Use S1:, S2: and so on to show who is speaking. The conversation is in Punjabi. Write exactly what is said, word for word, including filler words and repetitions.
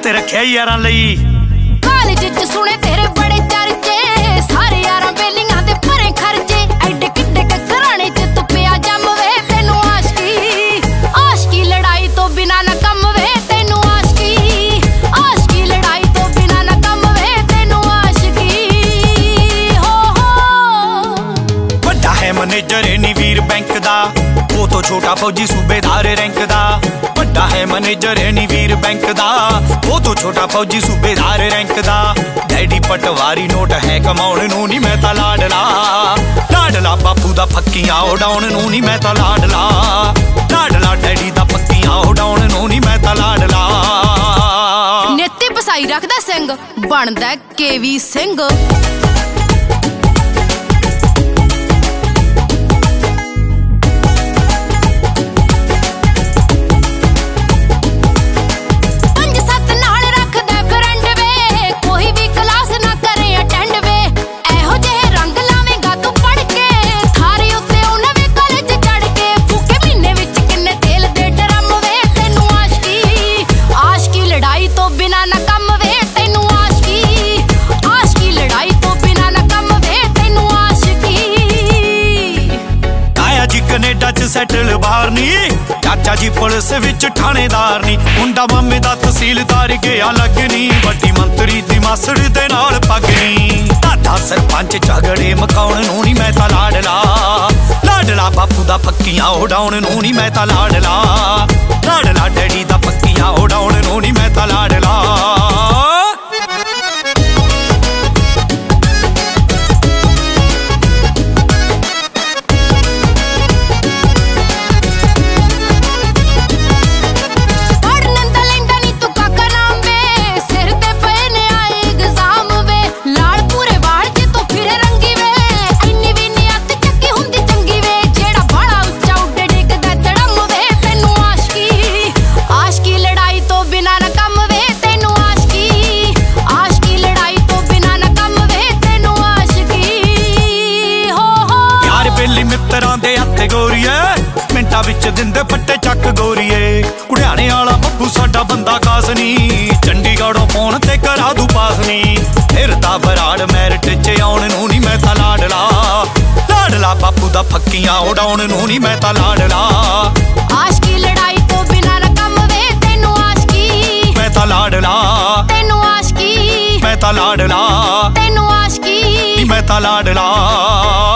S1: ਤੇ ਰੱਖਿਆ ਯਾਰਾਂ ਲਈ।
S2: ਕਾਲਜ ਚ ਸੁਣੇ ਤੇਰੇ ਬੜੇ ਚਰਚੇ, ਸਾਰੇ ਯਾਰਾਂ ਬੇਲੀਆਂ ਦੇ ਭਰੇ ਖਰਚੇ। ਐਡੇ ਕਿੱਡੇ ਘਰਾਣੇ ਚ ਤੂੰ ਪਿਆ ਜੰਮ ਵੇ, ਤੈਨੂੰ ਆਸ਼ਕੀ ਆਸ਼ਕੀ ਲੜਾਈ ਤੋਂ ਬਿਨਾ ਨਾ ਕੰਮ ਵੇ, ਤੈਨੂੰ ਆਸ਼ਕੀ ਆਸ਼ਕੀ ਲੜਾਈ ਤੋਂ ਬਿਨਾ ਨਾ ਕੰਮ ਵੇ, ਤੈਨੂੰ ਆਸ਼ਕੀ ਹੋ ਹੋ।
S1: ਵੱਡਾ ਹੈ ਮੈਨੇਜਰ ਨੀ ਵੀਰ ਬੈਂਕ ਦਾ, ਉਹ ਤੋਂ ਛੋਟਾ ਫੌਜੀ ਸੂਬੇਦਾਰ ਰੈਂਕ ਦਾ। ਵੱਡਾ ਹੈ ਮੈਨੇਜਰ ਨੀ ਵੀਰ ਬੈਂਕ ਦਾ, ਉਹ ਤੋਂ ਛੋਟਾ ਫੌਜੀ ਸੂਬੇਦਾਰ ਰੈਂਕ ਦਾ। ਡੈਡੀ ਪਟਵਾਰੀ ਨੋਟ ਹੈ ਕਮਾਉਣ ਨੂੰ ਨੀ ਮੈਂ ਤਾਂ ਲਾਡਲਾ, ਲਾਡਲਾ ਬਾਪੂ ਦਾ ਫੱਕੀਆਂ ਉਡਾਉਣ ਨੂੰ ਨੀ ਮੈਂ ਤਾਂ ਲਾਡਲਾ, ਲਾਡਲਾ ਡੈਡੀ ਦਾ ਫੱਕੀਆਂ ਉਡਾਉਣ ਨੂੰ ਨੀ ਮੈਂ ਤਾਂ ਲਾਡਲਾ।
S2: ਨੇਤੀ ਪਸਾਈ ਰੱਖਦਾ ਸਿੰਘ, ਬਣਦਾ ਕੇਵੀ ਸਿੰਘ।
S1: ਕੈਨੇਡਾ ਚ ਸੈਟਲ ਬਾਹਰ ਨੀ, ਚਾਚਾ ਜੀ ਪੁਲਿਸ ਵਿੱਚ ਥਾਣੇਦਾਰ ਨੀ। ਮੁੰਡਾ ਮਾਮੇ ਦਾ ਤਹਿਸੀਲਦਾਰ ਗਿਆ ਲੱਗਣੀ, ਵੱਡੀ ਮੰਤਰੀ ਦੀ ਮਾਸੜ ਦੇ ਨਾਲ ਪਗਨੀ। ਦਾਦਾ ਸਰਪੰਚ ਝਗੜੇ ਮਕਾਉਣ ਨੂੰ ਨੀ ਮੈਂ ਤਾਂ ਲਾਡਲਾ, ਲਾਡਲਾ ਬਾਪੂ ਦਾ ਪੱਕੀਆਂ ਉਡਾਉਣ ਨੂੰ ਨੀ ਮੈਂ ਤਾਂ ਲਾਡਲਾ, ਲਾਡਲਾ ਡੈਡੀ ਦਾ ਪੱਕੀਆਂ ਉਡਾਉਣ ਨੂੰ ਨੀ ਮੈਂ ਤਾਂ ਲਾਡਲਾ। ਮਿੱਤਰਾਂ ਦੇ ਹੱਥੇ ਗੋਰੀਏ, ਮਿੰਟਾਂ ਵਿੱਚ ਦਿੰਦੇ ਫੱਟੇ ਚੱਕ ਗੋਰੀਏ। ਕੁੜਿਆਣੇ ਵਾਲਾ ਬੱਬੂ ਸਾਡਾ ਬੰਦਾ ਖਾਸ ਨੀ, ਚੰਡੀਗੜ੍ਹੋਂ ਫੋਨ ਤੇ ਕਰਾ ਦੂ ਪਾਸ ਨੀ। ਫਿਰਦਾ ਬਰਾੜ ਮੈਰਿਟ ਚ ਆਉਣ ਨੂੰ ਨੀ ਮੈਂ ਤਾਂ ਲਾਡਲਾ, ਲਾਡਲਾ ਬਾਪੂ ਦਾ ਫੱਕੀਆਂ ਉਡਾਉਣ ਨੂੰ ਨੀ ਮੈਂ ਤਾਂ ਲਾਡਲਾ।
S2: ਆਸ਼ਕੀ ਲੜਾਈ ਤੋਂ ਬਿਨਾ ਨਾ ਕੰਮ ਵੇ, ਤੈਨੂੰ ਆਸ਼ਕੀ
S1: ਮੈਂ ਤਾਂ ਲਾਡਲਾ,
S2: ਤੈਨੂੰ ਆਸ਼ਕੀ
S1: ਮੈਂ ਤਾਂ ਲਾਡਲਾ,
S2: ਤੈਨੂੰ ਆਸ਼ਕੀ
S1: ਮੈਂ ਤਾਂ ਲਾਡਲਾ।